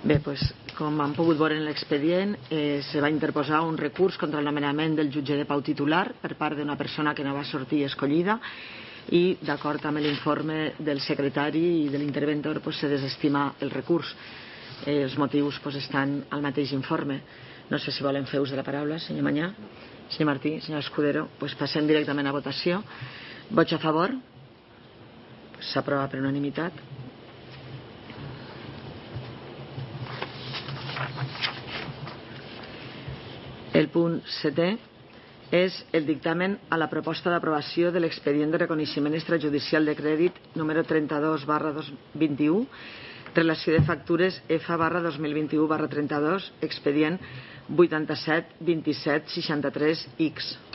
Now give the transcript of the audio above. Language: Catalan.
Bé, com han pogut veure en l'expedient, se va interposar un recurs contra el nomenament del jutge de pau titular per part d'una persona que no va sortir escollida i, d'acord amb l'informe del secretari i de l'interventor, se desestima el recurs. Els motius estan al mateix informe. No sé si volen fer ús de la paraula, senyor Mañà, senyor Martí, senyor Escudero. Passem directament a votació. Vots a favor? S'aprova per unanimitat. El punt 7è és el dictamen a la proposta d'aprovació de l'expedient de reconeixement extrajudicial de crèdit número 32/2021, relació de factures F/2021/32, expedient 87 27 63 X.